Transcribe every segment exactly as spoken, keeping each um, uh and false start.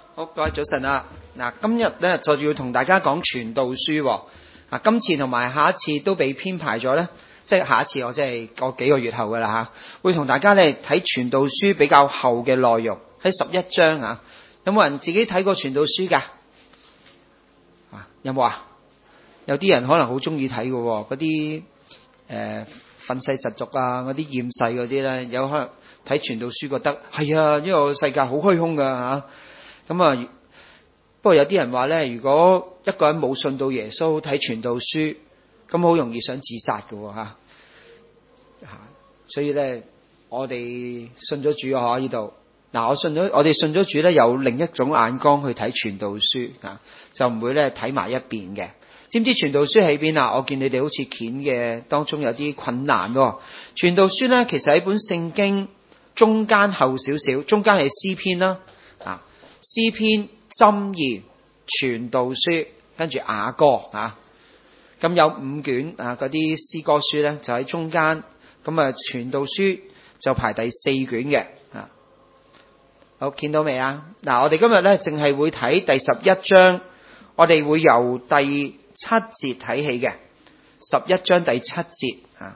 好，各位早晨啊！嗱，今日咧就要同大家講傳道書。啊，今次同埋下一次都被編排咗咧，即係下一次我即係個幾個月後噶啦吓，會同大家咧睇傳道書比較厚嘅內容，喺十一章啊。有冇人自己睇過傳道書噶？啊，有冇啊？有啲人可能好中意睇嘅，嗰啲誒憤世嫉俗啊，嗰啲厭世嗰啲咧，有可能睇傳道書覺得係啊，呢個世界好虛空噶吓。咁啊，不過有啲人話咧，如果一個人冇信到耶穌睇傳道書，咁好容易想自殺嘅吓。吓，所以咧，我哋信咗主啊，呢度嗱，我信咗，我哋信咗主咧，有另一種眼光去睇傳道書啊，就唔會咧睇埋一邊嘅。知唔知傳道書喺邊啊？我見你哋好似鉗嘅當中有啲困難喎。傳道書咧，其實喺本聖經中間後少少，中間係詩篇啦，啊，詩篇、箴言、傳道書，跟住雅歌啊，咁有五卷啊，嗰啲詩歌書咧就喺中間，咁啊傳道書就排第四卷嘅啊。好，見到未啊？嗱，我哋今日咧淨係會睇第十一章，我哋會由第七節睇起嘅，十一章第七節啊。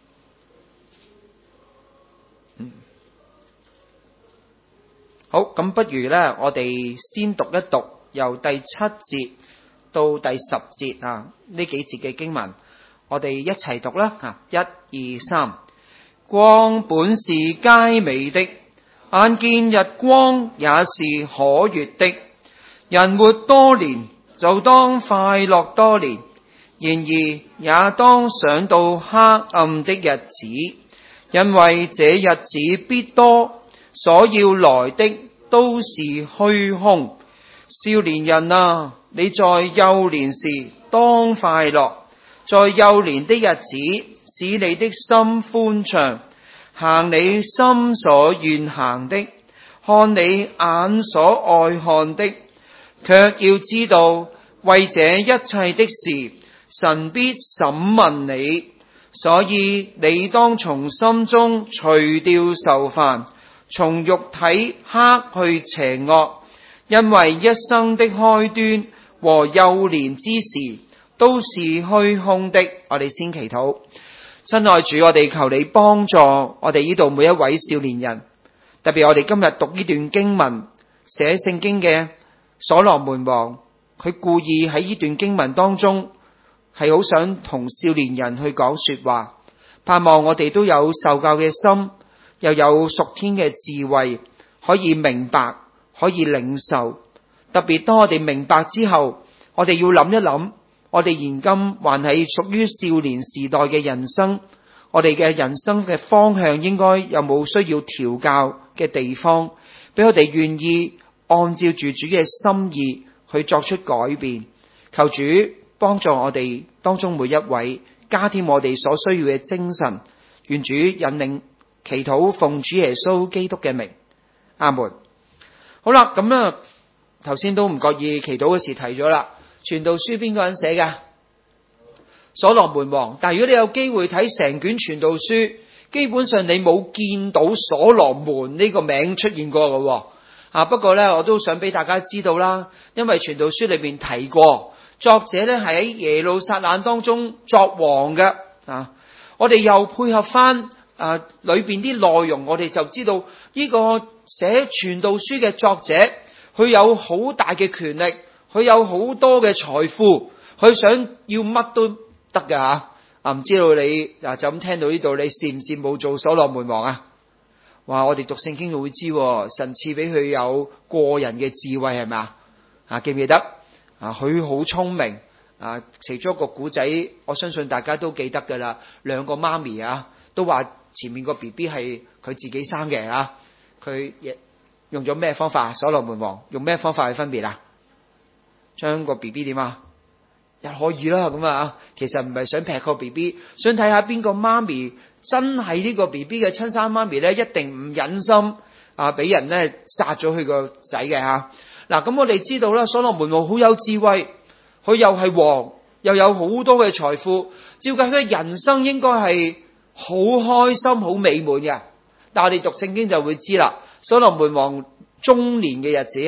嗯，好，咁不如咧，我哋先讀一讀由第七節到第十節啊，呢幾節嘅經文，我哋一齊讀啦吓，一二三。光本是佳美的，眼見日光也是可悅的。人活多年，就當快樂多年，然而也當想到黑暗的日子，因為這日子必多，所要來的都是虛空。少年人啊，你在幼年時當快樂，在幼年的日子使你的心歡暢，行你心所願行的，看你眼所愛看的，卻要知道為這一切的事，神必審問你，所以你當從心中除掉愁煩，從肉體克去邪惡，因為一生的開端和幼年之時都是虛空的。我哋先祈禱。親愛主，我哋求你幫助我哋呢度每一位少年人，特別我哋今日讀呢段經文，寫聖經嘅所羅門王，佢故意喺呢段經文當中係好想同少年人去講說話，盼望我哋都有受教嘅心，又有屬天嘅智慧，可以明白，可以領受。特別當我哋明白之後，我哋要諗一諗，我哋現今還係屬於少年時代嘅人生，我哋嘅人生嘅方向應該有冇需要調教嘅地方，俾我哋願意按照住主嘅心意去作出改變。求主幫助我哋當中每一位，加添我哋所需要嘅精神。願主引領祈禱，奉主耶穌基督嘅名，阿門。好啦，咁啊，頭先都唔覺意祈禱嘅時提咗啦。傳道書邊個人寫㗎？所羅門王。但係如果你有機會睇成卷傳道書，基本上你冇見到所羅門呢個名出現過嘅。啊，不過呢，我都想俾大家知道啦，因為傳道書裏邊提過，作者呢係喺耶路撒冷當中作王嘅。啊，我哋又配合翻啊裏邊啲內容，我哋就知道呢個寫傳道書嘅作者，佢有好大嘅權力。佢有好多嘅財富，佢想要乜都得㗎吓。啊，唔知道你啊就咁聽到呢度，你羨唔羨慕做所羅門王啊？哇！我哋讀聖經就會知，神賜俾佢有過人嘅智慧，係咪啊？啊，記唔記得啊？佢好聰明啊！其中一個古仔，我相信大家都記得㗎啦。兩個媽咪啊，都話前面個 B B 係佢自己生嘅啊。佢用咗咩方法？所羅門王用咩方法去分別啊？將個 B B 點啊？又可以啦，咁啊，其實唔係想劈個 B B， 想睇下邊個媽咪真係呢個 B B 嘅親生媽咪咧，一定唔忍心啊俾人咧殺咗佢個仔嘅吓。嗱，咁我哋知道啦，所羅門王好有智慧，佢又係王，又有好多嘅財富，照計佢人生應該係好開心、好美滿嘅。但係我哋讀聖經就會知啦，所羅門王中年嘅日子啊，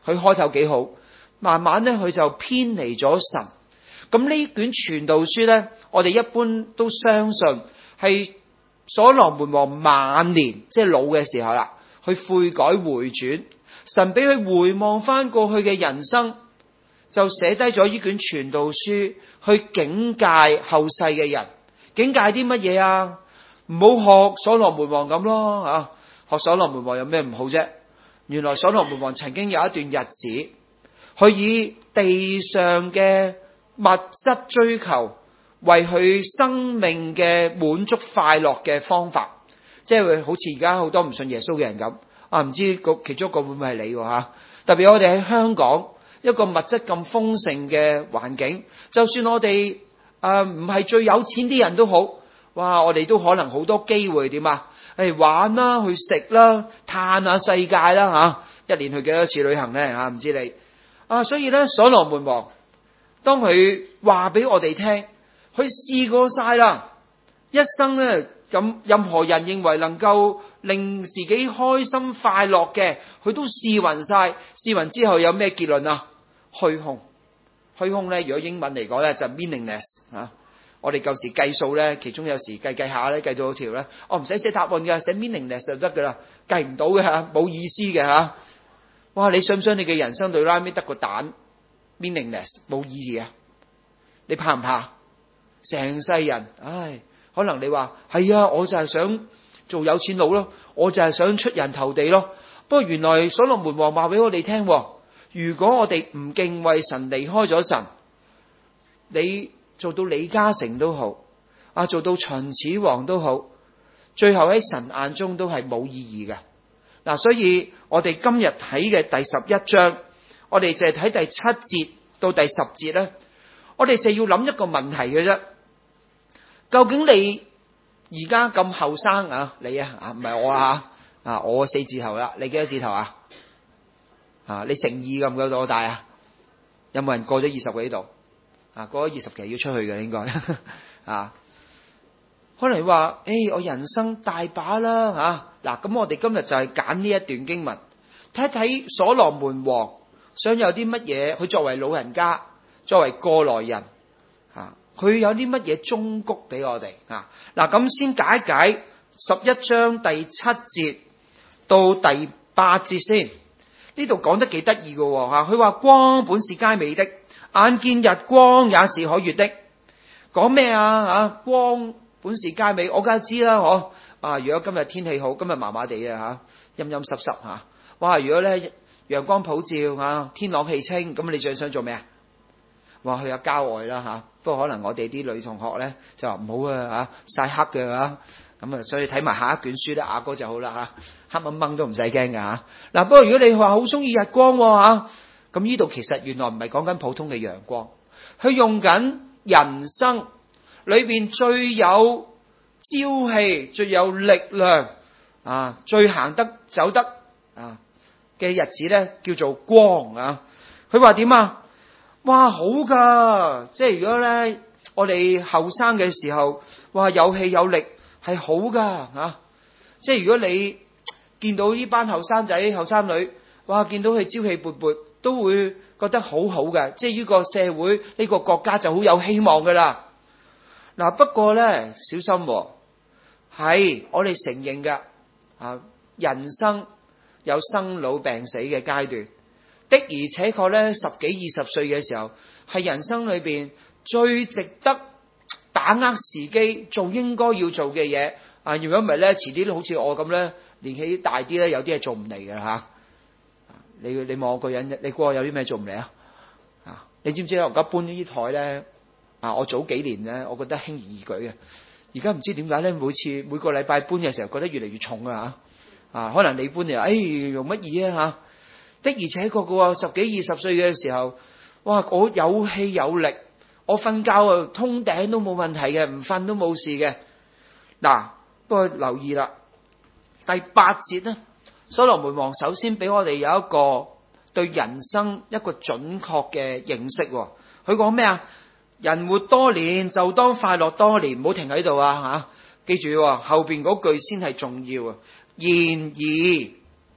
佢開頭幾好，慢慢咧佢就偏離咗神。咁呢卷傳道書咧，我哋一般都相信係所羅門王晚年，即係老嘅時候啦，去悔改回轉，神俾佢回望翻過去嘅人生，就寫低咗呢卷傳道書，去警戒後世嘅人。警戒啲乜嘢啊？唔好學所羅門王咁咯，啊，學所羅門王有咩唔好啫？原來所羅門王曾經有一段日子，佢以地上嘅物質追求為佢生命嘅滿足快樂嘅方法，即係好似而家好多唔信耶穌嘅人咁啊！唔知其中一個會唔會係你吓？特別我哋喺香港一個物質咁豐盛嘅環境，就算我哋誒唔係最有錢啲人都好，哇！我哋都可能好多機會點啊？誒玩啦，去食啦，嘆下世界啦吓！一年去幾多次旅行咧吓？唔知你啊，所以咧所羅門王當佢話俾我哋聽，佢試過晒啦，一生咧咁任何人認為能夠令自己開心快樂嘅，佢都試勻晒。試勻之後有咩結論啊？虛空，虛空咧，如果英文嚟講咧就 meaningless 啊。我哋舊時計數咧，其中有時計計下咧，計到條咧，我唔使寫答案嘅，寫 meaningless 就得噶啦，計唔到嘅吓，冇意思嘅吓。哇！你想唔想你嘅人生對拉尾得個蛋 meaningless 冇意義啊？你怕唔怕？成世人，唉，可能你話係啊，我就係想做有錢佬咯，我就係想出人頭地咯。不過原來所羅門王話俾我哋聽，如果我哋唔敬畏神，離開咗神，你做到李嘉誠都好，啊，做到秦始皇都好，最後喺神眼中都係冇意義嘅。嗱，所以我哋今日睇嘅第十一章，我哋就係睇第七節到第十節咧，我哋就要諗一個問題嘅啫。究竟你而家咁後生啊？你啊，啊唔係我啊，啊我四字頭啦，你幾多字頭啊？啊，你乘二咁夠多大啊？有冇人過咗二十幾度？啊，過咗二十期要出去嘅應該啊。可能話誒，我人生大把啦吓。嗱，咁我哋今日就係揀呢一段經文，睇一睇所羅門王想有啲乜嘢。佢作為老人家，作為過來人，吓佢有啲乜嘢忠告俾我哋啊？嗱，咁先解一解十一章第七節到第八節先。呢度講得幾得意嘅吓，佢話光本是佳美的，眼見日光也是可悅的。講咩啊？吓，光本是佳美，我梗係知啦，嗬啊！如果今日天氣好，今日麻麻地啊吓，陰陰濕濕吓，哇！如果咧陽光普照啊，天朗氣清，咁你最想做咩啊？話去下郊外啦吓。不過可能我哋啲女同學咧就話唔好啊吓，曬黑嘅吓。咁啊，所以睇埋下一卷書咧，阿哥就好啦吓，黑掹掹都唔使驚嘅吓。嗱，不過如果你話好中意日光吓，咁呢度其實原來唔係講緊普通嘅陽光，佢用緊人生裏邊最有朝氣、最有力量啊、最行得走得啊嘅日子咧，叫做光啊。佢話點啊？哇，好噶！即係如果咧，我哋後生嘅時候，哇，有氣有力係好噶啊！即係如果你見到呢班後生仔、後生女，哇，見到佢朝氣勃勃，都會覺得好好嘅。即係呢個社會、呢個國家就好有希望噶啦。嗱，不過咧，小心喎，係我哋承認嘅啊，人生有生老病死嘅階段，的而且確咧，十幾二十歲嘅時候係人生裏邊最值得把握時機做應該要做嘅嘢啊！如果唔係咧，遲啲好似我咁咧，年紀大啲咧，有啲係做唔嚟嘅吓。你你望我個人，你估我有啲咩做唔嚟啊？啊，你知唔知我而家搬呢啲台咧？啊！我早幾年咧，我覺得輕而易舉嘅。而家唔知點解咧，每次每個禮拜搬嘅時候，覺得越嚟越重啊！啊，可能你搬嚟，哎，用乜嘢啊？吓，的而且確個十幾二十歲嘅時候，哇！我有氣有力，我瞓覺啊通頂都冇問題嘅，唔瞓都冇事嘅。嗱，不過留意啦，第八節咧，所羅門王首先俾我哋有一個對人生一個準確嘅認識。佢講咩啊？人活多年就當快樂多年，唔好停喺度啊！吓，記住後邊嗰句先係重要啊。然而，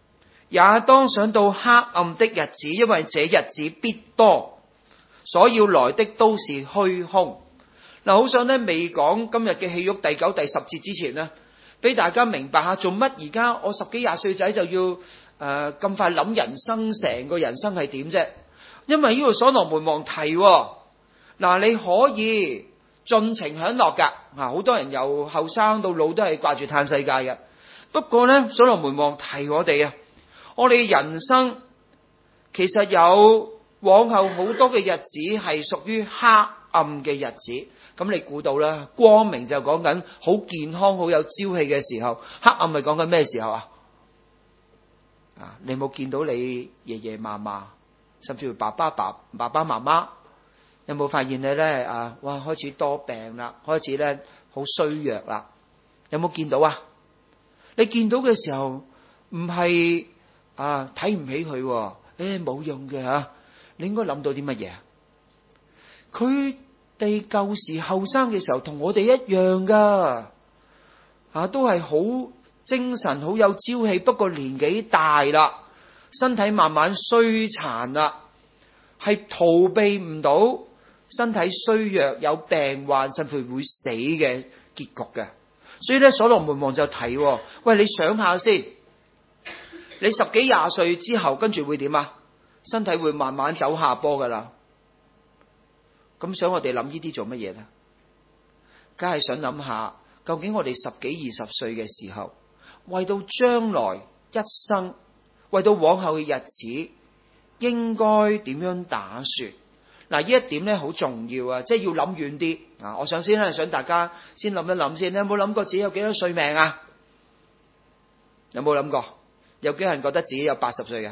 也當想到黑暗的日子，因為這日子必多，所要來的都是虛空。嗱，好想咧未講今日嘅戲肉第九、第十節之前呢，俾大家明白下做乜而家我十幾廿歲仔就要誒咁、呃、快諗人生，成個人生係點啫？因為呢個所羅門王提，嗱，你可以盡情享樂噶，啊，好多人由後生到老都係掛住嘆世界嘅。不過呢，所羅門王提我哋啊，我哋人生其實有往後好多嘅日子係屬於黑暗嘅日子。咁你估到啦，光明就講緊好健康、好有朝氣嘅時候，黑暗咪講緊咩時候啊？啊，你冇見到你爺爺嫲嫲，甚至乎爸爸爸爸爸媽媽，有冇發現你咧啊？哇，開始多病啦，開始咧好衰弱啦，有冇見到啊？你見到嘅時候唔係啊睇唔起佢，誒冇用嘅吓，你應該諗到啲乜嘢？佢哋舊時後生嘅時候同我哋一樣噶，啊都係好精神、好有朝氣，不過年紀大啦，身體慢慢衰殘啦，係逃避唔到身體衰弱、有病患，甚至會死嘅結局嘅。所以咧，所羅門王就提，喂，你想下先，你十幾廿歲之後，跟住會點啊？身體會慢慢走下坡噶啦。咁想我哋諗呢啲做乜嘢呢？梗係想諗下，究竟我哋十幾二十歲嘅時候，為到將來一生，為到往後嘅日子，應該點樣打算？嗱，呢一點咧好重要啊，即係要諗遠啲啊！我想先咧，想大家先諗一諗先。你有冇諗過自己有幾多歲命啊？有冇諗過？有幾人覺得自己有八十歲嘅？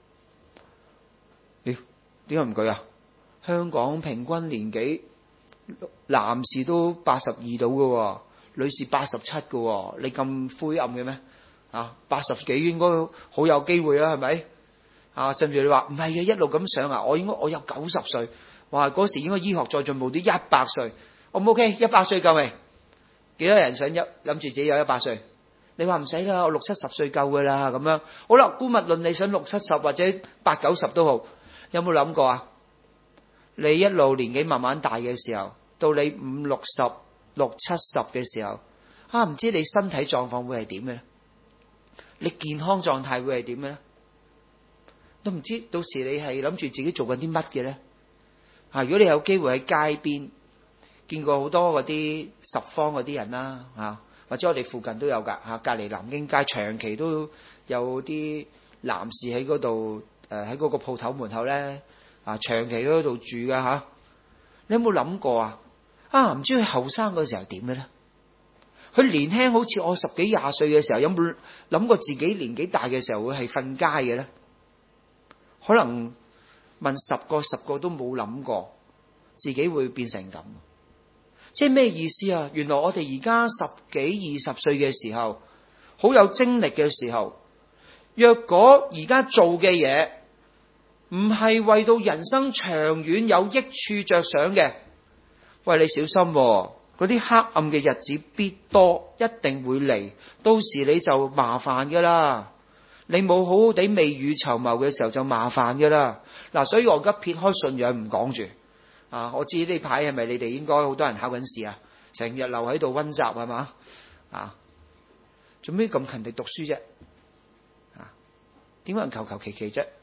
咦？點解唔舉啊？香港平均年紀，男士都八十二度嘅，女士八十七嘅，你咁灰暗嘅咩？啊，八十幾應該好有機會啦，係咪？啊，甚至你話唔係嘅，一路咁上啊，我應該我有九十歲，哇，嗰時應該醫學再進步啲，一百歲，O 唔 OK？一百歲夠未？幾多人想一諗住自己有一百歲？你話唔使啦，我六七十歲夠噶啦，咁樣好啦。姑勿論你想六七十或者八九十都好，有冇諗過啊？你一路年紀慢慢大嘅時候，到你五六十、六七十嘅時候，啊，唔知你身體狀況會係點嘅咧？你健康狀態會係點嘅咧？都唔知，到時你係諗住自己做緊啲乜嘅咧？啊，如果你有機會喺街邊見過好多嗰啲十方嗰啲人啦，啊，或者我哋附近都有噶，吓，隔籬南京街長期都有啲男士喺嗰度，誒喺嗰個鋪頭門口咧，啊，長期都喺度住噶吓。你有冇諗過啊？啊，唔知佢後生嗰時候點嘅咧？佢年輕好似我十幾廿歲嘅時候，有冇諗過自己年紀大嘅時候會係瞓街嘅咧？可能問十個十個都冇諗過自己會變成咁，即係咩意思啊？原來我哋而家十幾二十歲嘅時候，好有精力嘅時候，若果而家做嘅嘢唔係為到人生長遠有益處着想嘅，喂，你小心喎，嗰啲黑暗嘅日子必多，一定會嚟，到時你就麻煩噶啦。你冇好好地未雨綢繆嘅時候就麻煩噶啦。嗱，所以我而家撇開信仰唔講住啊。我知呢排係咪你哋應該好多人考緊試啊？成日留喺度溫習係嘛啊？做咩咁勤力讀書啫？啊，點解人求求其其啫？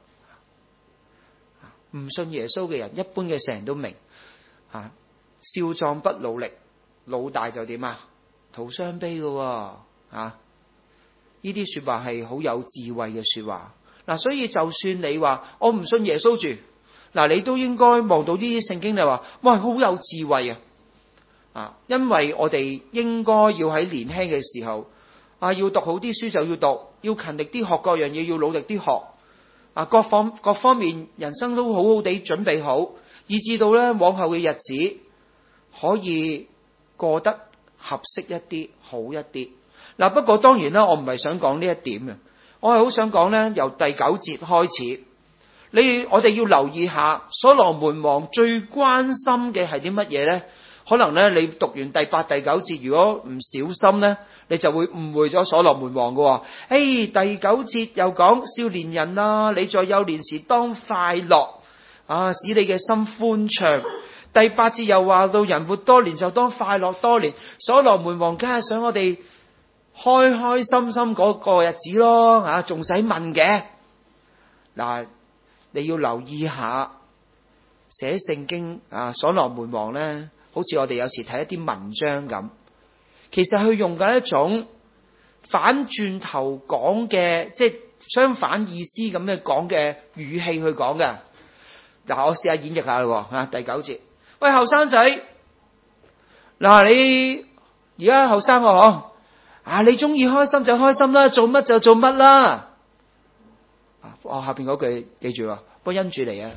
唔信耶穌嘅人，一般嘅世人都明啊。少壯不努力，老大就點啊？徒傷悲噶啊！呢啲說話係好有智慧嘅說話。嗱，所以就算你話我唔信耶穌住，嗱，你都應該望到呢啲聖經，你話哇，好有智慧啊！啊，因為我哋應該要喺年輕嘅時候啊，要讀好啲書就要讀，要勤力啲學各樣嘢，要努力啲學啊，各方各方面人生都好好地準備好，以至到咧往後嘅日子可以過得合適一啲，好一啲。嗱，不過當然啦，我唔係想講呢一點嘅，我係好想講咧，由第九節開始，你我哋要留意下所羅門王最關心嘅係啲乜嘢咧？ 可能咧你讀完第八、第九節，如果唔小心咧，你就會誤會咗所羅門王嘅。誒，第九節又講少年人啊，你在幼年時當快樂啊，使你嘅心歡暢。第八節又話到人活多年就當快樂多年。所羅門王梗係想我哋開開心心嗰個日子咯，啊，仲使問嘅？嗱，你要留意下寫聖經啊，所羅門王咧，好似我哋有時睇一啲文章咁，其實佢用緊一種反轉頭講嘅，即係相反意思咁嘅講嘅語氣去講嘅。嗱，我試下演繹下啦，啊，第九節，喂，後生仔，嗱，你而家後生我嗬，啊，你中意開心就開心啦，做乜就做乜啦。我、哦、下邊嗰句記住，不因住嚟啊！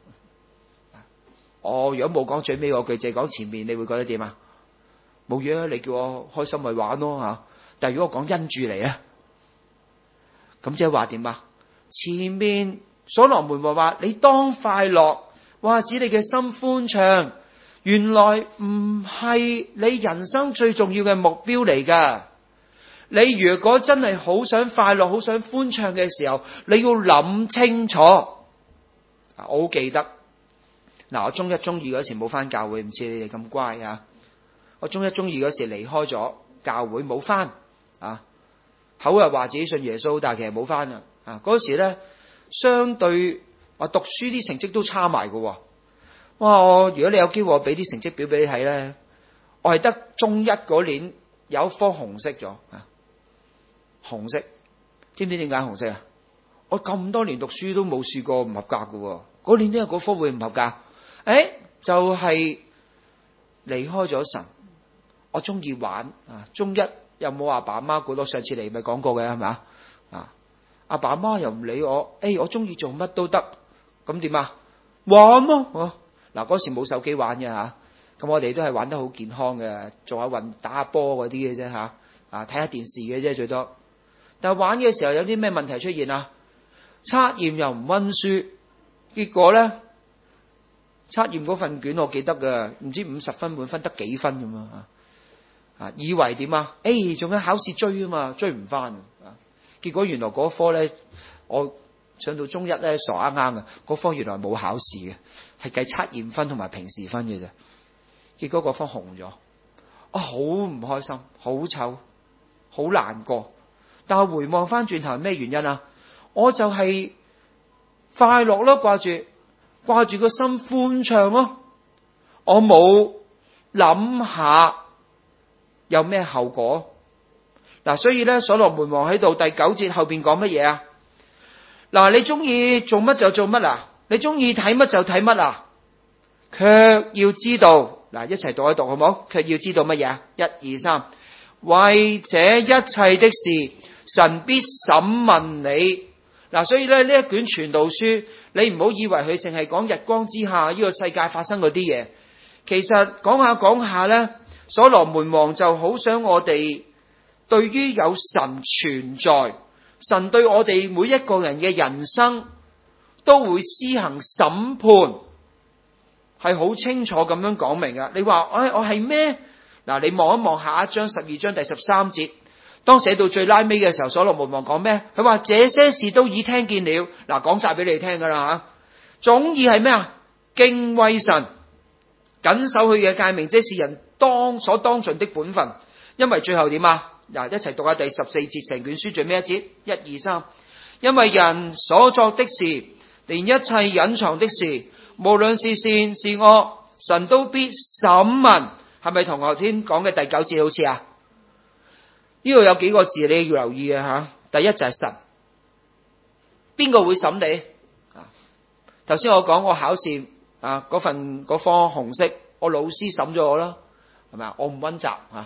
我如果冇講最尾嗰句，淨係講前面，你會覺得點啊？冇嘢啊！你叫我開心咪玩咯吓。但係如果我講因住嚟啊，咁即係話點啊？前面所羅門王話你當快樂，哇！使你嘅心歡暢，原來唔係你人生最重要嘅目標嚟噶。你如果真係好想快樂、好想歡暢嘅時候，你要諗清楚。我好記得，嗱，我中一、中二嗰時冇返教會，唔似你哋咁乖啊。我中一、中二嗰時離開咗教會，冇返啊。口又話自己信耶穌，但係其實冇返啊。啊，嗰時咧，相對我讀書啲成績都差埋㗎。哇！我如果你有機會，我俾啲成績表俾你睇咧，我係得中一嗰年有一科紅色咗啊。紅色，知唔知點解紅色啊？我咁多年讀書都冇試過唔合格嘅，嗰年都有嗰科會唔合格。誒，就係離開咗神。我中意玩啊，中一又冇阿爸阿媽管，我上次嚟咪講過嘅係咪？啊，阿爸阿媽又唔理我，誒，我中意做乜都得，咁點啊？玩咯，嗱，嗰時冇手機玩嘅吓，咁我哋都係玩得好健康嘅，做下運打下波嗰啲嘅啫吓，啊，睇下電視嘅啫最多。但係玩嘅時候有啲咩問題出現啊？測驗又唔溫書，結果咧測驗嗰份卷我記得嘅，唔知五十分滿分得幾分咁啊？啊，以為點啊？誒，仲有考試追啊嘛，追唔翻啊！結果原來嗰科咧，我上到中一咧傻啱啱嘅，嗰科原來冇考試嘅，係計測驗分同埋平時分嘅啫。結果嗰科紅咗，我好唔開心，好醜，好難過。但係回望翻轉頭係咩原因啊？我就係快樂咯，掛住掛住個心歡暢咯。我冇諗下有咩後果。嗱，所以咧，所羅門王喺度第九節後邊講乜嘢啊？嗱，你中意做乜就做乜啊？你中意睇乜就睇乜啊？卻要知道，嗱，一齊讀一讀好冇？卻要知道乜嘢啊？一二三，為這一切的事，神必審問你。嗱，所以咧，呢一卷傳道書，你唔好以為佢淨係講日光之下呢個世界發生嗰啲嘢。其實講下講下咧，所羅門王就好想我哋對於有神存在，神對我哋每一個人嘅人生都會施行審判，係好清楚咁樣講明㗎。你話，哎，我係咩？嗱，你望一望下一章十二章第十三節。當寫到最拉尾嘅時候，所羅門王講咩？佢話這些事都已聽見了。嗱，講晒俾你聽噶啦吓。總意係咩啊？敬畏神，謹守佢嘅誡命，這是人當所當盡的本分。因為最後點啊？嗱，一齊讀下第十四節成卷書最尾一節，一二三。因為人所作的事，連一切隱藏的事，無論是善是惡，神都必審問。係咪同頭先講嘅第九節好似啊？呢度有幾個字你要留意嘅吓，第一就係神，邊個會審你？啊，頭先我講我考試啊，嗰份嗰科紅色，我老師審咗我啦，係咪啊？我唔溫習啊，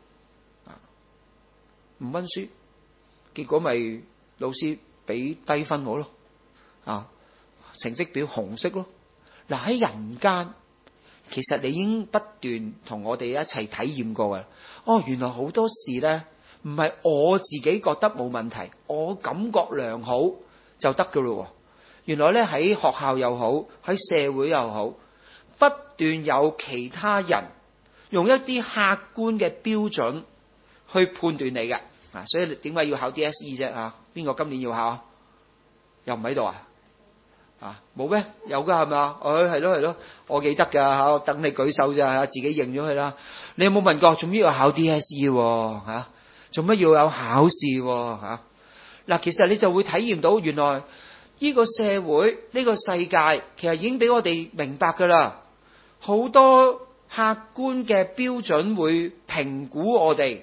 唔溫書，結果咪老師俾低分我咯，啊，成績表紅色咯。嗱，喺人間，其實你已經不斷同我哋一齊體驗過嘅。哦，原來好多事咧。唔係我自己覺得冇問題，我感覺良好就得噶咯。原來咧，喺學校又好，喺社會又好，不斷有其他人用一啲客觀嘅標準去判斷你嘅。啊，所以點解要考 D S E 啫？啊，邊個今年要考？又唔喺度啊？啊，冇咩？有噶係咪啊？誒，係咯係咯，我記得噶吓，我等你舉手咋吓，自己認咗佢啦。你有冇問過做咩要考 D S E 吓？做乜要有考試吓？嗱，其實你就會體驗到，原來呢個社會呢個世界，其實已經俾我哋明白噶啦，好多客觀嘅標準會評估我哋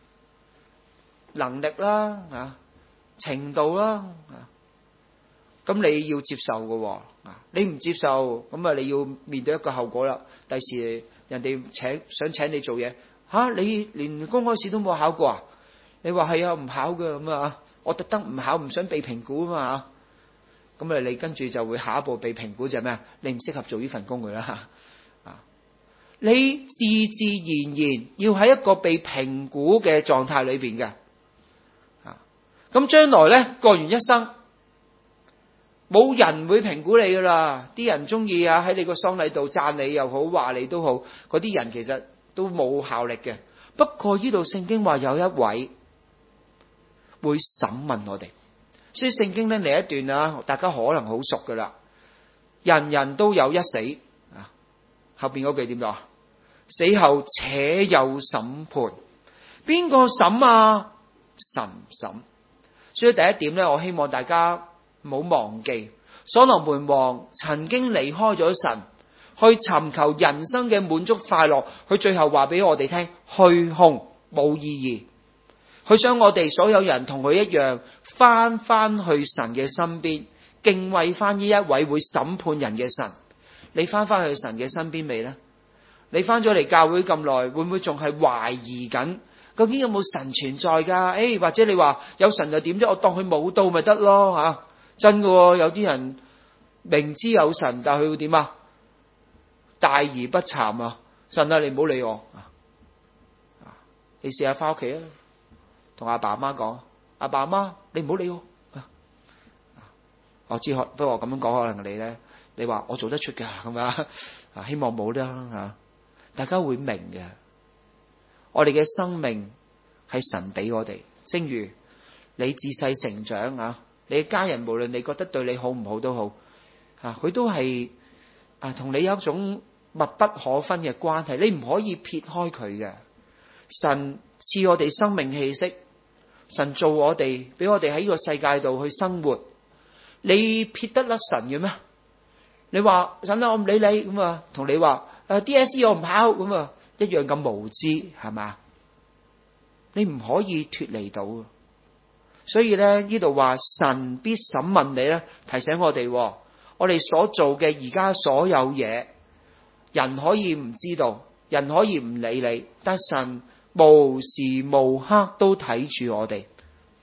能力啦，啊，程度啦，啊。咁你要接受嘅，啊，你唔接受，咁啊你要面對一個後果啦。第時人哋請想請你做嘢，吓，啊，你連公開試都冇考過啊？你話係啊，唔考嘅咁啊，我特登唔考，唔想被評估啊嘛。咁啊，你跟住就會下一步被評估就係咩啊？你唔適合做呢份工嘅啦。啊，你自自然然要喺一個被評估嘅狀態裏邊嘅。啊，咁將來咧過完一生。冇人會評估你噶啦，啲人中意啊喺你個喪禮度讚你又好，話你都好，嗰啲人其實都冇效力嘅。不過呢度聖經話有一位會審問我哋，所以聖經咧嚟一段啊，大家可能好熟噶啦。人人都有一死啊，後邊嗰句點讀啊？死後且有審判，邊個審啊？神審。所以第一點咧，我希望大家唔好忘記，所羅門王曾經離開咗神，去尋求人生嘅滿足快樂。佢最後話俾我哋聽，虛空冇意義。佢想我哋所有人同佢一樣，翻翻去神嘅身邊，敬畏翻呢一位會審判人嘅神。你翻翻去神嘅身邊未呢？你翻咗嚟教會咁耐，會唔會仲係懷疑緊？究竟有冇神存在噶？誒、哎，或者你話有神就點啫？我當佢冇到咪得咯吓？真嘅，有啲人明知有神，但係佢會點啊？大而不慚啊！神啊，你唔好理我啊！你試下翻屋企啊，同阿爸阿媽講：阿爸阿媽，你唔好理我。啊、我知，不過我咁樣講，可能你咧，你話我做得出噶，係咪啊？希望冇啦吓，大家會明嘅。我哋嘅生命係神俾我哋，正如你自細成長啊。你嘅家人無論你覺得對你好唔好都好，啊，佢都係啊同你有一種密不可分嘅關係，你唔可以撇開佢嘅。神賜我哋生命氣息，神做我哋，俾我哋喺呢個世界度去生活，你撇得甩神嘅咩？你話神啊，我唔理你咁啊，同你話誒 D S E 我唔考咁啊，一樣咁無知係嘛？你唔可以脫離到。所以咧，呢度話神必審問你咧，提醒我哋，我哋所做嘅而家所有嘢，人可以唔知道，人可以唔理你，但神無時無刻都睇住我哋。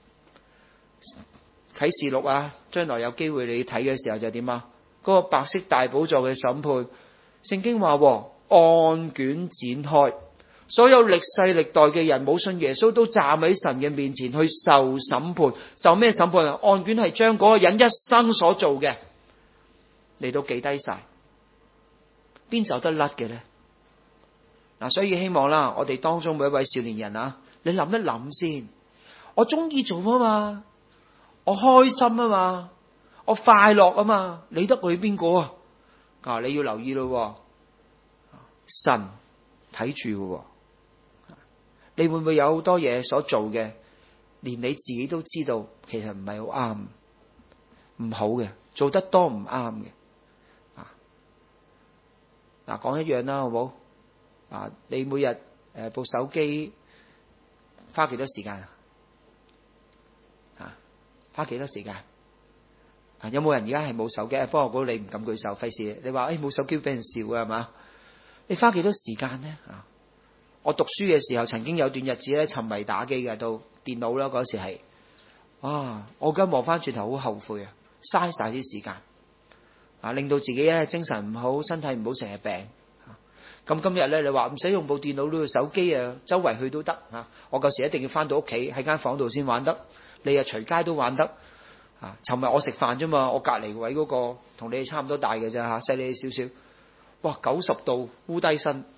啟示錄啊，將來有機會你睇嘅時候就點啊？嗰個白色大寶座嘅審判，聖經話案卷展開。所有歷世歷代嘅人冇信耶穌都站喺神嘅面前去受審判。受咩審判啊？案卷係將嗰個人一生所做嘅嚟到記低晒，邊走得甩嘅呢？嗱，所以希望啦，我哋當中每一位少年人啊，你諗一諗先。我中意做啊嘛，我開心啊嘛，我快樂啊嘛，理得佢邊個啊？啊，你要留意咯，神睇住嘅。你會唔會有好多嘢所做嘅，連你自己都知道，其實唔係好啱，唔好嘅，做得多唔啱嘅。啊，嗱，講一樣啦，好唔好？啊，你每日誒部手機花幾多時間啊？啊，花幾多時間？啊，有冇人而家係冇手機？不過我估你唔敢舉手，費事你話誒冇手機俾人笑嘅係嘛？你花幾多時間呢？啊？我讀書嘅時候，曾經有段日子咧沉迷打機嘅，到電腦啦嗰時係，哇！我而家望翻轉頭好後悔啊，嘥晒啲時間，啊令到自己咧精神唔好，身體唔好，成日病。咁今日咧你話唔使用部電腦，攞手機啊，周圍去都得啊！我舊時一定要翻到屋企喺間房度先玩得，你啊隨街都玩得。啊，尋日我食飯啫嘛，我隔籬位嗰個同你哋差唔多大嘅咋吓，細你少少。哇，九十度烏低身。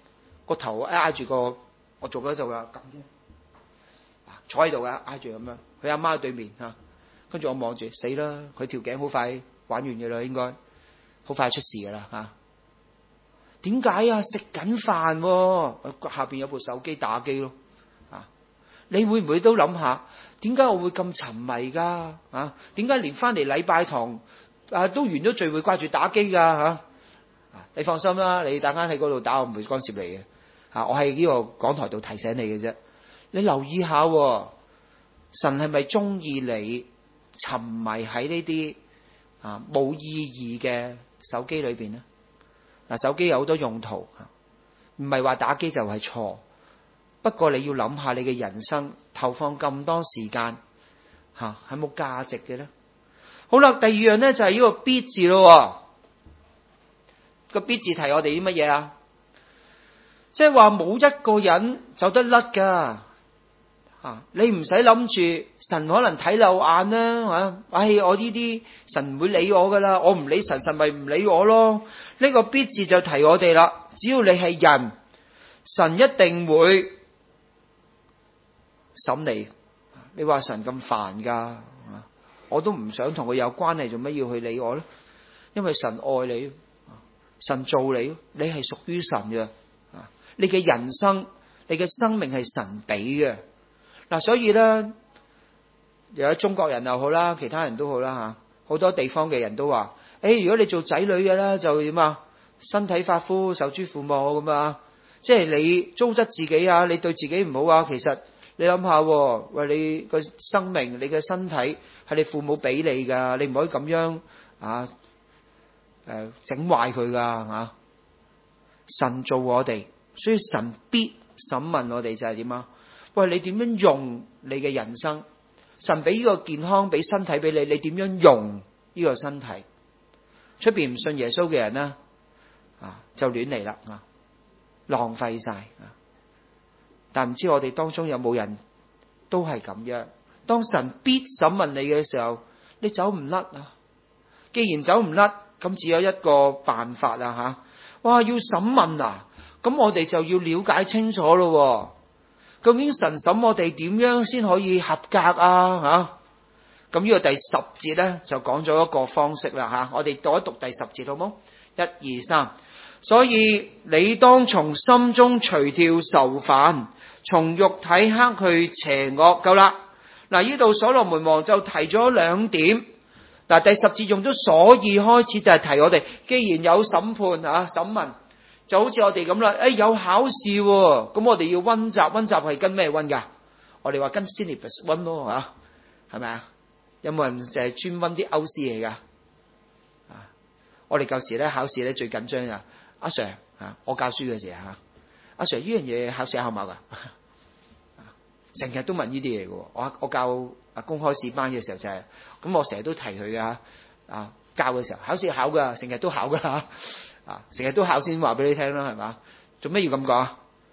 個頭挨住個我做嗰度噶咁啫，坐喺度噶挨住咁樣。佢阿媽喺對面吓，跟住我望住，死啦！佢條頸好快玩完嘅啦，應該好快出事噶啦吓。點解啊？食緊飯，下邊有部手機打機咯。啊，你會唔會都諗下，點解我會咁沉迷噶？啊，點解連翻嚟禮拜堂啊都完咗聚會掛住打機噶吓？啊，你放心啦，你等間喺嗰度打，我唔會干涉你嘅。啊，我喺呢個講台度提醒你嘅啫。你留意下，神係咪中意你沉迷喺呢啲啊冇意義嘅手機裏邊呢？嗱，手機有好多用途，唔係話打機就係錯。不過你要諗下，你嘅人生投放咁多時間，吓係冇價值嘅咧。好啦，第二樣咧就係呢個必字咯。個必字提我哋啲乜嘢啊？即係話冇一個人走得甩噶。啊，你唔使諗住神可能睇漏眼啦，吓，唉，我呢啲神唔會理我噶啦，我唔理神，神咪唔理我咯。呢個必字就提我哋啦，只要你係人，神一定會審你。你話神咁煩噶，我都唔想同佢有關係，做乜要去理我咧？因為神愛你，神造你，你係屬於神嘅，你嘅人生，你嘅生命係神俾嘅。嗱，所以咧，又有中國人又好啦，其他人都好啦吓，好多地方嘅人都話，誒，如果你做仔女嘅咧，就點啊？身體髮膚受諸父母咁啊，即係你糟質自己啊，你對自己唔好啊。其實你諗下，喂，你個生命、你嘅身體係你父母俾你噶，你唔可以咁樣啊，誒，整壞佢噶吓。神造我哋，所以神必審問我哋就係點啊？喂，你點樣用你嘅人生？神俾呢個健康，俾身體俾你，你點樣用呢個身體？出邊唔信耶穌嘅人呢，啊，就亂嚟啦，啊，浪費晒啊！但唔知我哋當中有冇人都係咁樣？當神必審問你嘅時候，你走唔甩啊！既然走唔甩，咁只有一個辦法啊！吓，哇，要審問啊！咁我哋就要了解清楚咯。究竟神審我哋點樣先可以合格啊？吓，咁呢個第十節咧就講咗一個方式啦吓，我哋讀一讀第十節好冇？一二三，所以你當從心中除掉愁煩，從肉體克去邪惡。夠啦，嗱，呢度所羅門王就提咗兩點。嗱，第十節用咗所以開始就係提我哋，既然有審判啊審問。就好似我哋咁啦，誒，有考試，咁我哋要溫習，溫習係跟咩溫噶？我哋話跟 syllabus 溫咯，吓，係咪啊？有冇人就係專溫啲歐詩嘢噶？啊，我哋舊時咧考試咧最緊張噶，阿 Sir 啊，我教書嘅時候吓，阿 Sir 呢樣嘢考試考冇噶？成日都問呢啲嘢嘅，我我教啊公開試班嘅時候就係，咁我成日都提佢噶，啊教嘅時候考試考噶，成日都考噶。啊！成日都考先話俾你聽啦，係嘛？做咩要咁講？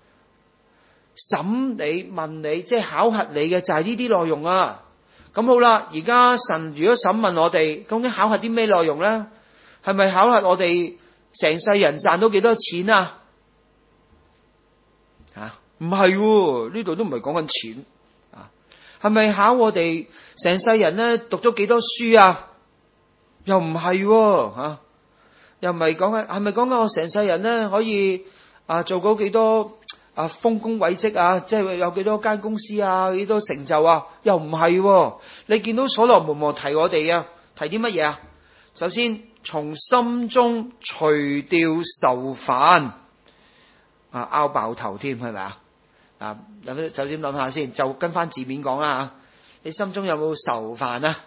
審你問你，即係考核你嘅就係呢啲內容啊！咁好啦，而家神如果審問我哋，究竟考核啲咩內容咧？係咪考核我哋成世人賺到幾多錢啊？吓，唔係，呢度都唔係講緊錢啊！係咪考我哋成世人咧讀咗幾多書啊？又唔係吓。又唔係講緊，係咪講緊我成世人咧可以啊做過幾多啊豐功偉績啊？即係有幾多間公司啊？幾多成就啊？又唔係。你見到所羅門王提我哋啊，提啲乜嘢啊？首先從心中除掉愁煩啊，拗爆頭添，係咪啊？啊，首先諗下先，就跟翻字面講啦吓。你心中有冇愁煩啊？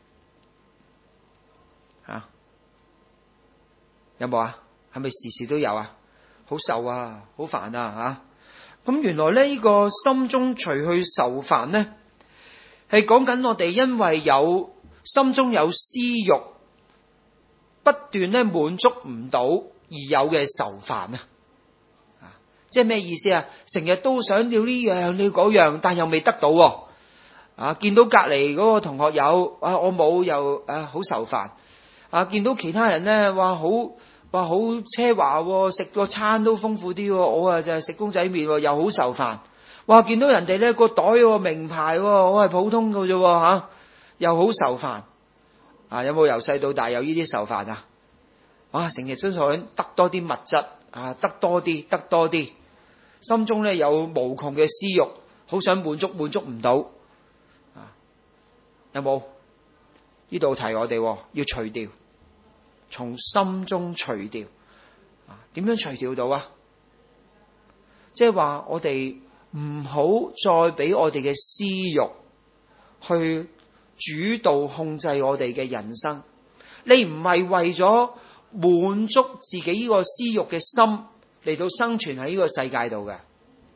吓？有冇啊？係咪時時都有啊？好愁啊，好煩啊吓！咁原來呢、呢個心中除去愁煩呢，係講緊我哋因為有心中有私欲，不斷咧滿足唔到而有嘅愁煩啊！啊，即係咩意思啊？成日都想要呢樣要嗰樣，但又未得到啊！見到隔籬嗰個同學有啊，我冇又啊，好愁煩啊！見到其他人咧，話好哇好奢華，食個餐都豐富啲，我啊就係食公仔麵，又好受煩。哇見到人哋咧個袋名牌，我係普通嘅啫吓，又好受煩。啊有冇由細到大有呢啲受煩啊？哇成日都想得多啲物質啊，得多啲得多啲，心中咧有無窮嘅私欲，好想滿足滿足唔到。啊有冇？呢度提我哋要除掉，從心中除掉。啊點樣除掉到啊？即係話我哋唔好再俾我哋嘅私欲去主導控制我哋嘅人生。你唔係為咗滿足自己呢個私欲嘅心嚟到生存喺呢個世界度嘅，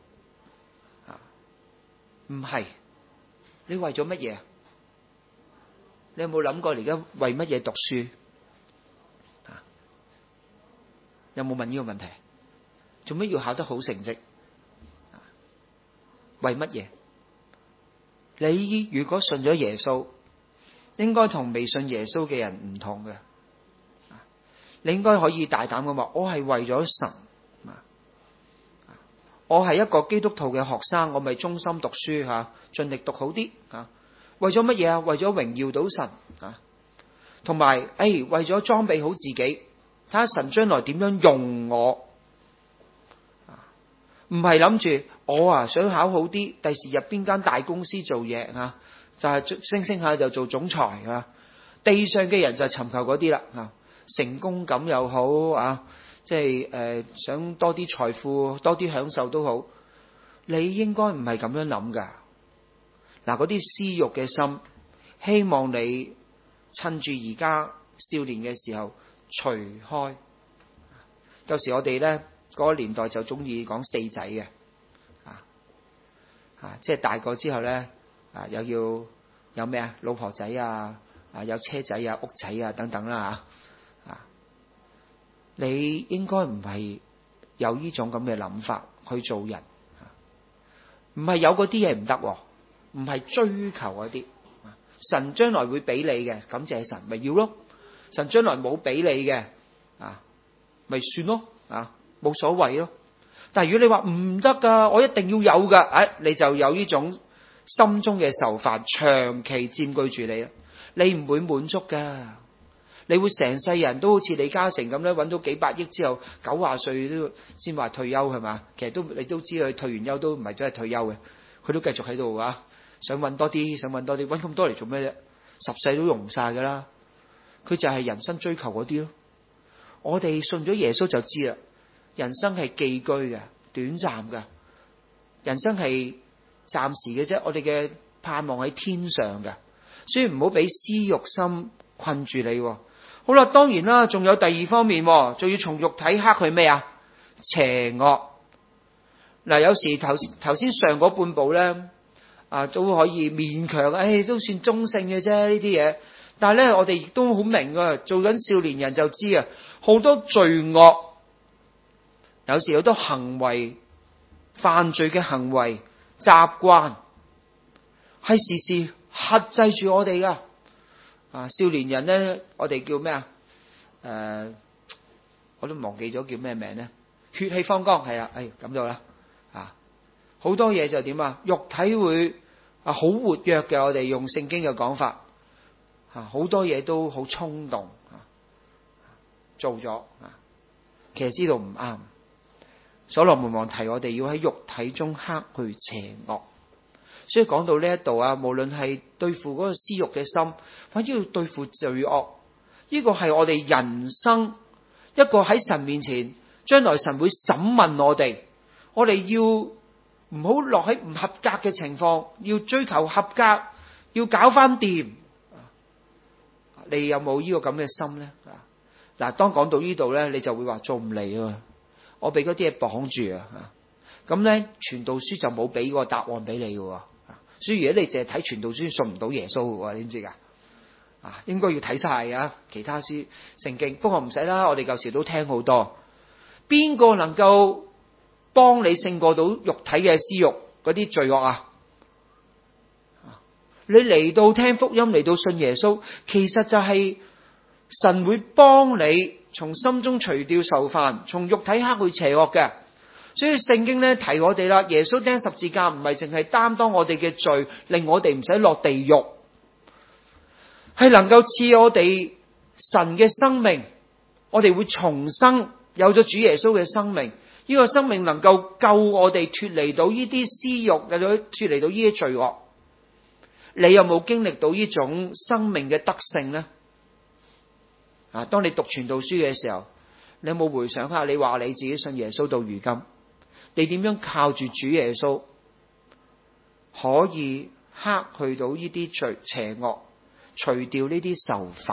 唔係。你為咗乜嘢？你有冇諗過而家為乜嘢讀書？有冇問呢個問題？做乜要考得好成績？為乜嘢？你如果信咗耶穌，應該同未信耶穌嘅人唔同嘅。你應該可以大膽咁話，我係為咗神，我係一個基督徒嘅學生，我咪忠心讀書吓，盡力讀好啲啊。為咗乜嘢啊？為咗榮耀到神啊，同埋誒為咗裝備好自己，睇下神將來點樣用我。唔係諗住我啊想考好啲，第時入邊間大公司做嘢啊，就係升升下就做總裁啊。地上嘅人就尋求嗰啲啦啊，成功感又好啊，即係誒想多啲財富、多啲享受都好。你應該唔係咁樣諗噶。嗱，嗰啲私欲嘅心，希望你趁住而家少年嘅時候除開。有時我哋咧。嗰個年代就中意講四仔嘅，啊啊，即係大個之後咧，啊又要有咩啊，老婆仔啊，啊有車仔啊、屋仔啊等等啦吓，啊，你應該唔係有呢種咁嘅諗法去做人，唔係有嗰啲嘢唔得，唔係追求嗰啲，神將來會俾你嘅，感謝神咪要咯，神將來冇俾你嘅，啊咪算咯，啊。冇所謂咯，但係如果你話唔得噶，我一定要有噶，誒，你就有呢種心中嘅愁煩，長期佔據住你啦，你唔會滿足噶，你會成世人都好似李嘉誠咁咧，搵到幾百億之後，九十歲都先話退休係嘛？其實都你都知佢退完休都唔係真係退休嘅，佢都繼續喺度啊，想搵多啲，想搵多啲，搵咁多嚟做咩啫？十世都用唔晒噶啦，佢就係人生追求嗰啲咯。我哋信咗耶穌就知啦。人生係寄居嘅，短暫嘅，人生係暫時嘅啫。我哋嘅盼望喺天上嘅，所以唔好俾私欲心困住你。好啦，當然啦，仲有第二方面，仲要從肉體克去咩啊？邪惡。嗱，有時頭頭先上嗰半部咧，啊都可以勉強，誒、哎、都算中性嘅啫呢啲嘢。但係咧，我哋亦都好明啊，做緊少年人就知啊，好多罪惡。有時好多行為、犯罪嘅行為、習慣，係時時克制住我哋噶。啊，少年人咧，我哋叫咩啊？誒、呃，我都忘記咗叫咩名咧。血氣方剛係啊，誒咁就啦。啊，好多嘢就點啊？肉體會啊好活躍嘅，我哋用聖經嘅講法，啊好多嘢都好衝動啊，做咗啊，其實知道唔啱。所羅門王提我哋要喺肉體中克去邪惡，所以講到呢一度啊，無論係對付嗰個私欲嘅心，或者要對付罪惡，呢個係我哋人生一個喺神面前，將來神會審問我哋，我哋要唔好落喺唔合格嘅情況，要追求合格，要搞翻掂。你有冇呢個咁嘅心呢？嗱，當講到呢度呢，你就會話做唔嚟啊！我俾嗰啲嘢綁住啊，咁咧傳道書就冇俾個答案俾你嘅，所以如果你淨係睇傳道書，信唔到耶穌嘅，你知唔知噶？啊，應該要睇晒啊，其他書聖經。不過唔使啦，我哋舊時都聽好多。邊個能夠幫你勝過到肉體嘅私欲嗰啲罪惡啊？你嚟到聽福音，嚟到信耶穌，其實就係神會幫你從心中除掉愁煩，從肉體克去邪惡嘅。所以聖經咧提我哋啦，耶穌釘十字架唔係淨係擔當我哋嘅罪，令我哋唔使落地獄，係能夠賜我哋神嘅生命，我哋會重生，有咗主耶穌嘅生命，呢個生命能夠救我哋脫離到呢啲私欲，又脫離到呢啲罪惡。你有冇經歷到呢種生命嘅得勝呢？啊，當你讀傳道書嘅時候，你有冇回想下？你話你自己信耶穌到如今，你點樣靠住主耶穌可以克去到呢啲罪邪惡，除掉呢啲愁煩？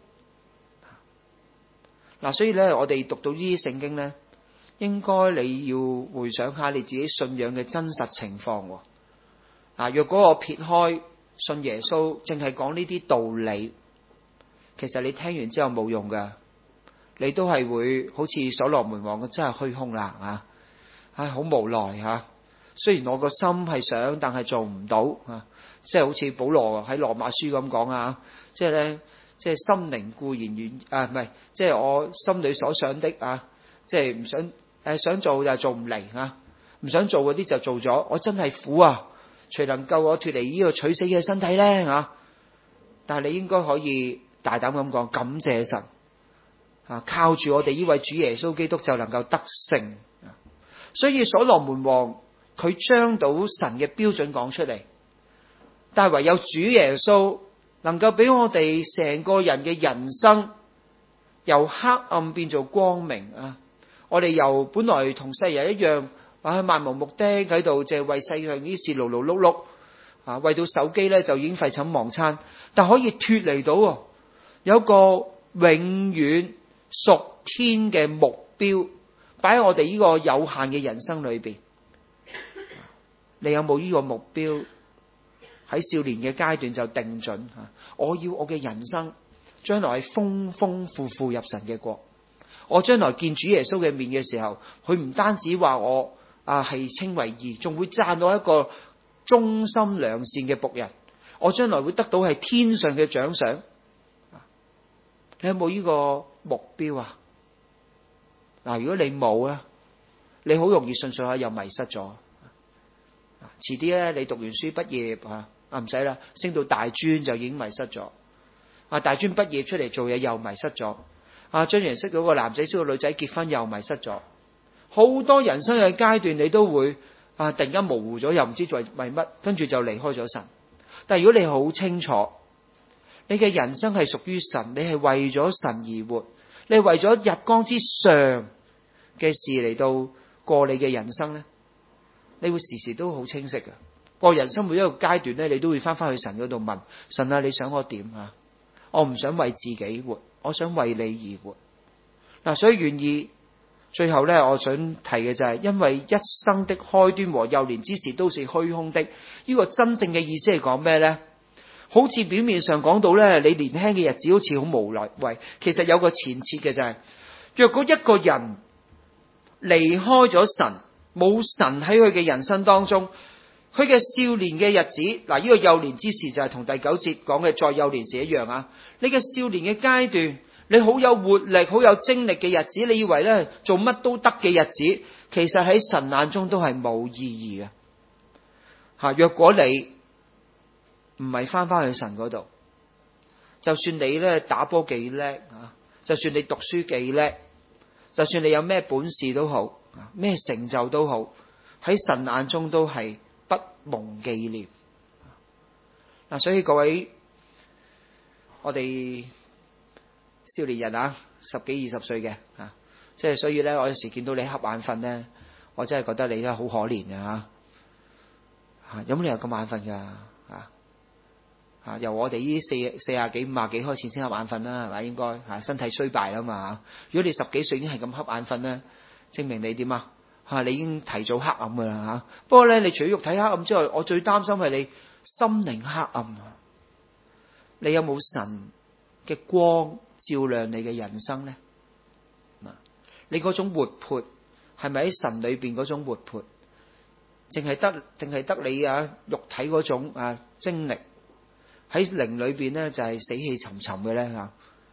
嗱，所以咧，我哋讀到呢啲聖經咧，應該你要回想下你自己信仰嘅真實情況。啊，若果我撇開信耶穌，淨係講呢啲道理，其實你聽完之後冇用㗎，你都係會好似所羅門王嘅，真係虛空啦啊！唉，好無奈吓。雖然我個心係想，但係做唔到啊！即係好似保羅喺羅馬書咁講啊，即係咧，即係心靈固然遠啊，唔係，即係我心裏所想的啊，即係唔想誒想做就做唔嚟啊，唔想做嗰啲就做咗，我真係苦啊！誰能救我脫離呢個取死嘅身體咧？啊！但係你應該可以大膽咁講，感謝神啊！靠住我哋呢位主耶穌基督就能夠得勝。所以所羅門王佢將到神嘅標準講出嚟，但係唯有主耶穌能夠俾我哋成個人嘅人生由黑暗變做光明啊！我哋由本來同世人一樣啊，漫無目的喺度，淨係為世上呢事勞勞碌碌啊，為到手機咧就已經廢寢忘餐，但可以脫離到有個永遠屬天嘅目標擺喺我哋呢個有限嘅人生裏邊。你有冇呢個目標？喺少年嘅階段就定準吓，我要我嘅人生將來係豐豐富富入神嘅國。我將來見主耶穌嘅面嘅時候，佢唔單止話我啊係稱為義，仲會讚我一個忠心良善嘅僕人。我將來會得到係天上嘅獎賞。你有冇呢個目標啊？嗱，如果你冇咧，你好容易順順下又迷失咗。遲啲咧，你讀完書畢業啊，啊唔使啦，升到大專就已經迷失咗。啊，大專畢業出嚟做嘢又迷失咗。啊，將人識到個男仔識個女仔結婚又迷失咗。好多人生嘅階段你都會啊突然間模糊咗，又唔知為為乜，跟住就離開咗神。但係如果你好清楚，你嘅人生係屬於神，你係為咗神而活，你係為咗日光之上嘅事嚟到過你嘅人生咧，你會時時都好清晰嘅。過人生每一個階段咧，你都會翻翻去神嗰度問神啊，你想我點啊？我唔想為自己活，我想為你而活。嗱，所以願意最後咧，我想提嘅就係，因為一生的開端和幼年之時都是虛空的。呢個真正嘅意思係講咩咧？好似表面上講到咧，你年輕嘅日子好似好無奈，喂，其實有個前設嘅就係，若果一個人離開咗神，冇神喺佢嘅人生當中，佢嘅少年嘅日子，嗱，呢個幼年之時就係同第九節講嘅在幼年時一樣啊。你嘅少年嘅階段，你好有活力、好有精力嘅日子，你以為咧做乜都得嘅日子，其實喺神眼中都係冇意義嘅。吓，若果你唔係翻翻去神嗰度，就算你咧打波幾叻啊，就算你讀書幾叻，就算你有咩本事都好，咩成就都好，喺神眼中都係不蒙紀念。嗱，所以各位，我哋少年人啊，十幾二十歲嘅啊，即係所以咧，我有時見到你瞌眼瞓咧，我真係覺得你真係好可憐嘅吓。吓，有冇理由咁眼瞓噶？啊啊，由我哋呢四四廿幾五廿幾開始先瞌眼瞓啦，係咪？應該吓，身體衰敗啦嘛。如果你十幾歲已經係咁瞌眼瞓咧，證明你點啊？吓，你已經提早黑暗噶啦吓。不過咧，你除咗肉體黑暗之外，我最擔心係你心靈黑暗啊。你有冇神嘅光照亮你嘅人生咧？你嗰種活潑係咪喺神裏邊嗰種活潑？淨係得，淨係得你啊肉體嗰種啊精力，喺靈裏邊咧就係死氣沉沉嘅咧吓。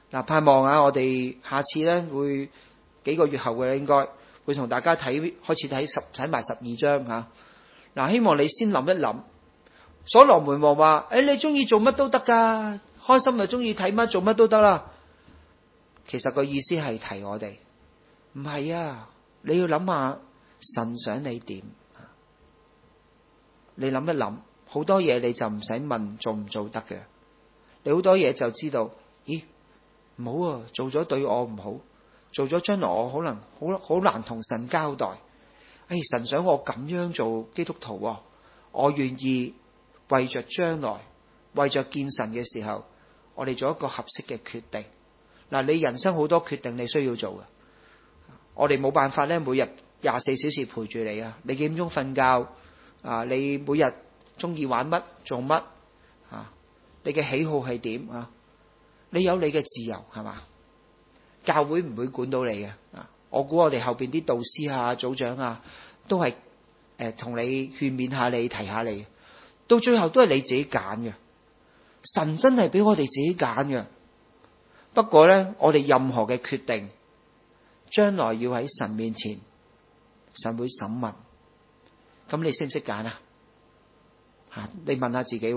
嗱，盼望啊，我哋下次咧會幾個月後嘅應該會同大家睇開始睇十睇埋十二章嚇。嗱，希望你先諗一諗。所羅門王話：誒、哎，你中意做乜都得㗎，開心就中意睇乜做乜都得啦。其實個意思係提我哋，唔係啊，你要諗下神想你點。你諗一諗，好多嘢你就唔使問做唔做得嘅，你好多嘢就知道，咦，唔好啊，做咗對我唔好，做咗將來我可能好好難同神交代。誒、哎，神想我咁樣做基督徒啊，我願意為着將來，為着見神嘅時候，我哋做一個合適嘅決定。嗱，你人生好多決定你需要做嘅，我哋冇辦法咧，每日廿四小時陪住你啊！你幾點鐘瞓覺啊？你每日中意玩乜做乜啊？你嘅喜好係點啊？你有你嘅自由係嘛？教會唔會管到你嘅啊！我估我哋後邊啲導師啊、組長啊，都係誒同你勸勉下你、提下你，到最後都係你自己揀嘅。神真係俾我哋自己揀嘅。不過咧，我哋任何嘅決定，將來要喺神面前，神會審問。咁你識唔識揀啊？吓，你問下自己，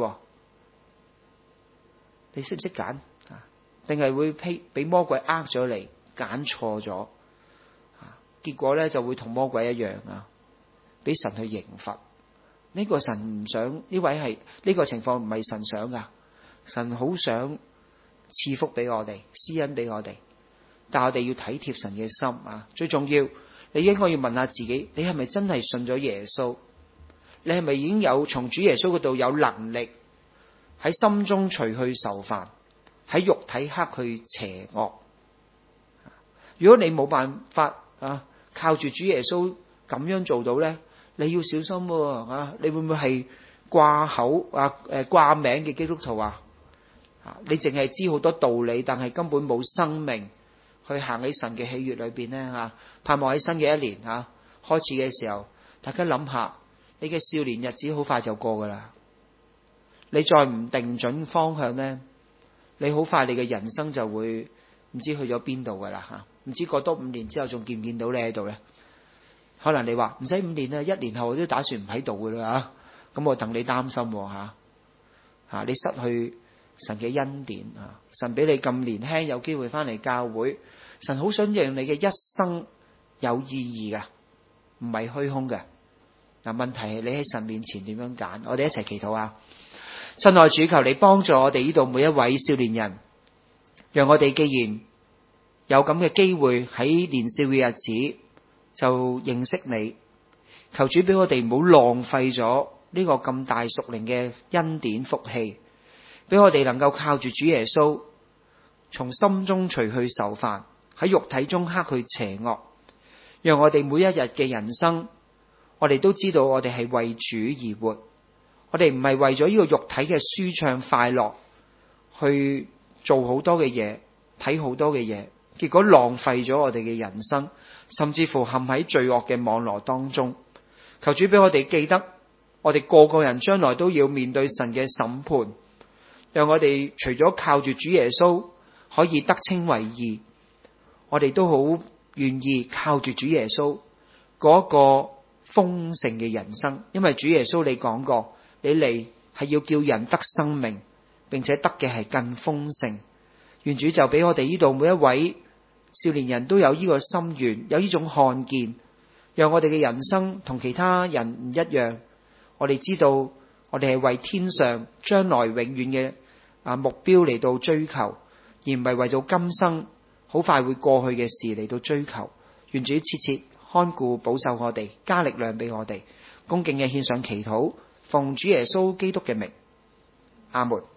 你識唔識揀？定係會俾俾魔鬼呃咗你，揀錯咗，結果咧就會同魔鬼一樣啊，俾神去刑罰。呢個神唔想，呢位係呢個情況唔係神想噶，神好想賜福俾我哋，施恩俾我哋，但係我哋要體貼神嘅心啊！最重要，你應該要問下自己，你係咪真係信咗耶穌？你係咪已經有從主耶穌嗰度有能力喺心中除去愁煩，喺肉體克去邪惡？如果你冇辦法啊，靠住主耶穌咁樣做到咧，你要小心啊！你會唔會係掛口啊誒掛名嘅基督徒啊？你淨係知好多道理，但係根本冇生命去行喺神嘅喜悅裏邊呢。吓，盼望喺新嘅一年吓開始嘅時候，大家諗下，你嘅少年日子好快就過噶啦。你再唔定準方向呢，你好快你嘅人生就會唔知去咗邊度噶啦吓，唔知過多五年之後仲見唔見到你喺度呢？可能你話唔使五年啦，一年後我都打算唔喺度噶啦吓，咁我等你擔心吓吓，你失去神嘅恩典啊！神俾你咁年輕有機會翻嚟教會，神好想讓你嘅一生有意義噶，唔係虛空嘅。嗱，問題係你喺神面前點樣揀？我哋一齊祈禱啊！親愛主，求你幫助我哋呢度每一位少年人，讓我哋既然有咁嘅機會喺年少嘅日子就認識你，求主俾我哋唔好浪費咗呢個咁大屬靈嘅恩典福氣。俾我哋能夠靠住主耶穌，從心中除去愁煩，喺肉體中克去邪惡，讓我哋每一日嘅人生，我哋都知道我哋係為主而活，我哋唔係為咗呢個肉體嘅舒暢快樂去做好多嘅嘢，睇好多嘅嘢，結果浪費咗我哋嘅人生，甚至乎陷喺罪惡嘅網絡當中。求主俾我哋記得，我哋個個人將來都要面對神嘅審判。讓我哋除咗靠住主耶穌可以得稱為義，我哋都好願意靠住主耶穌嗰個豐盛嘅人生。因為主耶穌你講過，你嚟係要叫人得生命，並且得嘅係更豐盛。願主就俾我哋呢度每一位少年人都有呢個心願，有呢種看見，讓我哋嘅人生同其他人唔一樣。我哋知道我哋係為天上將來永遠嘅啊目標嚟到追求，而唔係為咗今生好快會過去嘅事嚟到追求。願主切切看顧保守我哋，加力量俾我哋，恭敬嘅獻上祈禱，奉主耶穌基督嘅名，阿門。